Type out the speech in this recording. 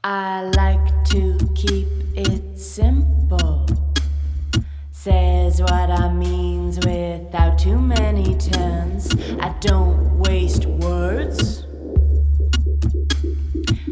I like to keep it simple. Says what I means without too many turns. I don't